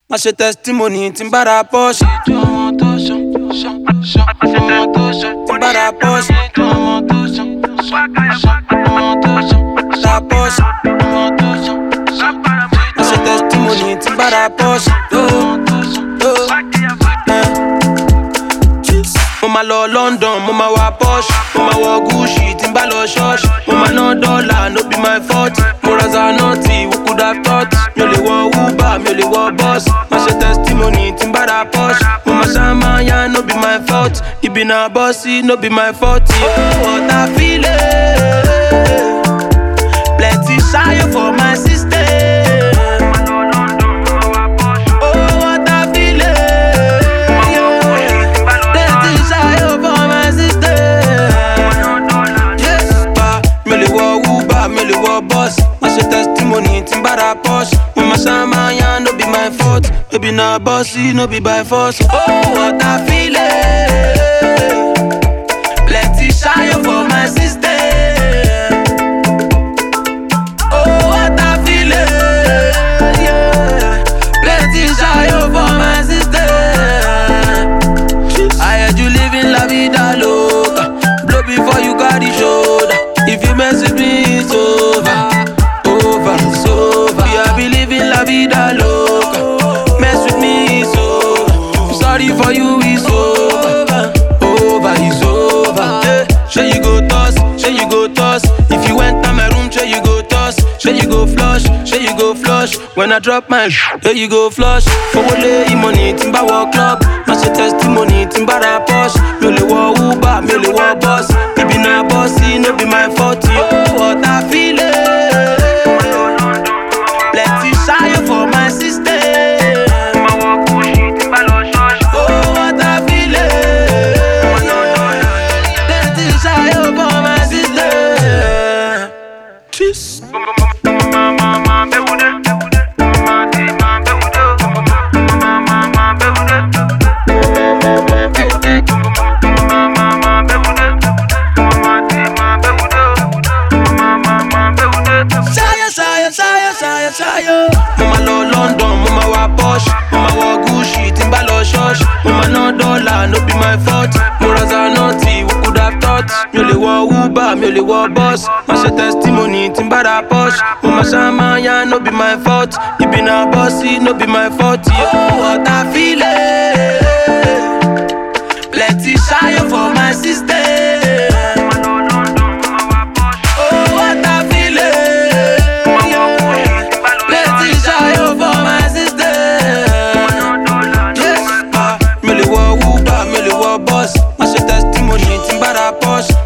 Má ṣe testimony tí n bá ra Porsche. Tí n bá ra Porsche. La Porsche. Má ṣe testimony tí n bá ra Porsche. Mo ma lọ London, mo ma wa Porsche. Mo ma wọ Gucci tí n bá lọ church. Mo ma ná dollar, no be my fault. Mo ra Zanotti, who could have thought? Mi ò lè wọ Uber, mi ò lè wọ bus. Má ṣe testimony tí n bá ra Porsche. Mo ma ṣàmáyà, no be my fault. Ibi na bossy, no be my fault. Oh, what I feel it. Plenty shy for my sister. Testimony, timbara Porsche. Mama Samaya, no be my fault. Baby na bossy, no be by force. Oh, what I feel it. Plenty shy for my sister. Oh, what I feel it. Yeah. Plenty shy for my sister. I heard you living la vida loca. Blow before you got the shoulder. If you mess with me, it's over. It's over. Yeah, I be living la vida loca. Mess with me, it's over. I'm sorry for you, it's over. Over, it's over. Yeah. Sure you go toss, sure you go toss. If you went to my room, sure you go toss. Sure you go flush, sure you go flush. When I drop my sure you go flush. For what lay money, timba walk club. Mash a testimony, timba ra Porsche. Me le wa Uber, me le wa boss. Baby na bossy, no be my fault. Oh, what I feel it. Plenty shy for my sister. Oh, what I feel it. Plenty shy for my sister. Cheers. Mama lọ London, mama wa Porsche. Mama wọ Gucci, tí n bá lọ church. Mama ná dollar, no be my fault. Mo ra Zanotti, who could have thought? Mi ò lè wọ Uber, mi ò lè wọ bus. Má ṣe testimony tí n bá ra Porsche. Mama ṣàmáyà, no be my fault. Ibi na bossy, no be my fault. Oh, what I feel it. Plenty shy for my sister. Porsche.